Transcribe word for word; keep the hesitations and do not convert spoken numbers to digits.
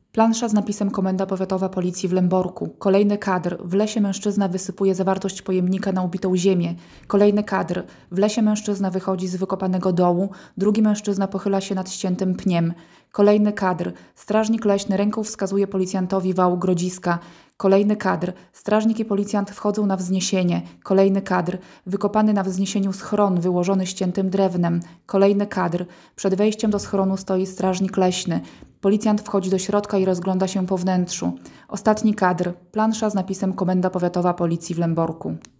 Plansza z napisem Komenda Powiatowa Policji w Lęborku. Kolejny kadr. W lesie mężczyzna wysypuje zawartość pojemnika na ubitą ziemię. Kolejny kadr. W lesie mężczyzna wychodzi z wykopanego dołu. Drugi mężczyzna pochyla się nad ściętym pniem. Kolejny kadr. Strażnik leśny ręką wskazuje policjantowi wał grodziska. Kolejny kadr. Strażnik i policjant wchodzą na wzniesienie. Kolejny kadr. Wykopany na wzniesieniu schron wyłożony ściętym drewnem. Kolejny kadr. Przed wejściem do schronu stoi strażnik leśny. Policjant wchodzi do środka i rozgląda się po wnętrzu. Ostatni kadr. Plansza z napisem Komenda Powiatowa Policji w Lęborku.